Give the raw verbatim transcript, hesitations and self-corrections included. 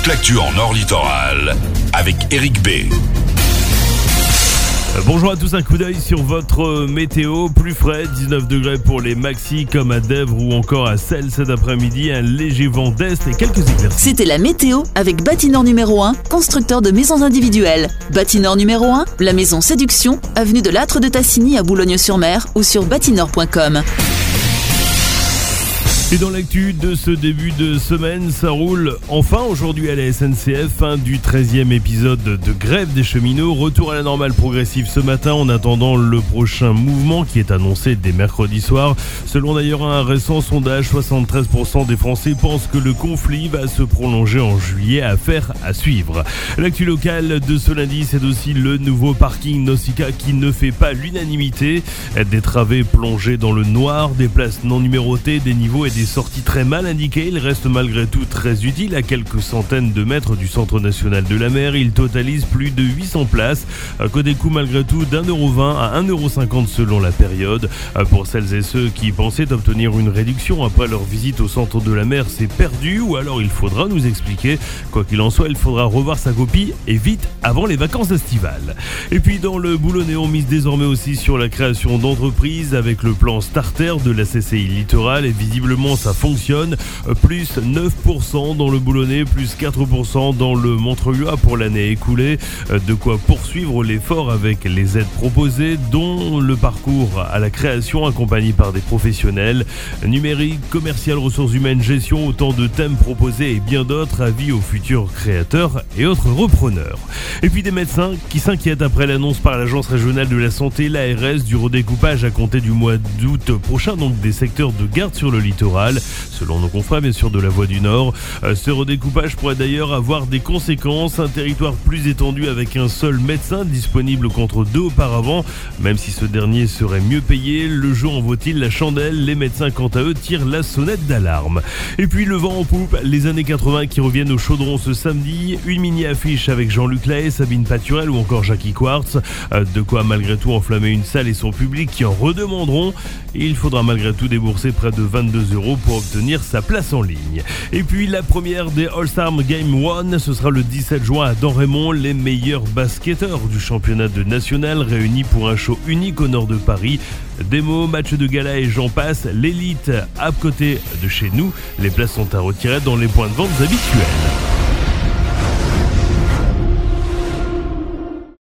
toute l'actu en Nord Littoral avec Eric B. Bonjour à tous, un coup d'œil sur votre météo. Plus frais, dix-neuf degrés pour les maxis comme à Dèvres ou encore à Celles cet après-midi. Un léger vent d'est et quelques éclaircies. C'était la météo avec Bâtinor numéro un, constructeur de maisons individuelles. Bâtinor numéro un, la maison Séduction, avenue de l'Âtre de Tassigny à Boulogne-sur-Mer ou sur bâtinor point com. Et dans l'actu de ce début de semaine, ça roule enfin aujourd'hui à la S N C F, fin du treizième épisode de grève des cheminots. Retour à la normale progressive ce matin en attendant le prochain mouvement qui est annoncé dès mercredi soir. Selon d'ailleurs un récent sondage, soixante-treize pour cent des Français pensent que le conflit va se prolonger en juillet, affaire à suivre. L'actu locale de ce lundi, c'est aussi le nouveau parking Nausicaa qui ne fait pas l'unanimité. Des travées plongées dans le noir, des places non numérotées, des niveaux et des sorties très mal indiquées. Il reste malgré tout très utile à quelques centaines de mètres du Centre national de la mer. Il totalise plus de huit cents places. Coût des coûts malgré tout d'un euro vingt à un euro cinquante selon la période. Pour celles et ceux qui pensaient obtenir une réduction après leur visite au Centre de la mer, c'est perdu ou alors il faudra nous expliquer. Quoi qu'il en soit, il faudra revoir sa copie et vite avant les vacances estivales. Et puis dans le Boulonnais, on mise désormais aussi sur la création d'entreprises avec le plan Starter de la C C I Littoral et visiblement ça fonctionne, plus neuf pour cent dans le Boulonnais, plus quatre pour cent dans le Montreuil pour l'année écoulée. De quoi poursuivre l'effort avec les aides proposées, dont le parcours à la création accompagné par des professionnels. Numérique, commercial, ressources humaines, gestion, autant de thèmes proposés et bien d'autres, avis aux futurs créateurs et autres repreneurs. Et puis des médecins qui s'inquiètent après l'annonce par l'Agence régionale de la santé, l'A R S, du redécoupage à compter du mois d'août prochain, donc des secteurs de garde sur le littoral. Selon nos confrères bien sûr de la Voix du Nord, ce redécoupage pourrait d'ailleurs avoir des conséquences. Un territoire plus étendu avec un seul médecin disponible contre deux auparavant, même si ce dernier serait mieux payé. Le jour en vaut-il la chandelle? Les médecins quant à eux tirent la sonnette d'alarme. Et puis le vent en poupe, les années quatre-vingts qui reviennent au Chaudron ce samedi. Une mini-affiche avec Jean-Luc Lahaye, Sabine Paturel ou encore Jackie Quartz. De quoi malgré tout enflammer une salle et son public qui en redemanderont. Il faudra malgré tout débourser près de vingt-deux euros pour obtenir sa place en ligne. Et puis la première des All-Star Game un, ce sera le dix-sept juin à Domrémont. Les meilleurs basketteurs du championnat de national réunis pour un show unique au nord de Paris. Démo, match de gala et j'en passe. L'élite à côté de chez nous. Les places sont à retirer dans les points de vente habituels.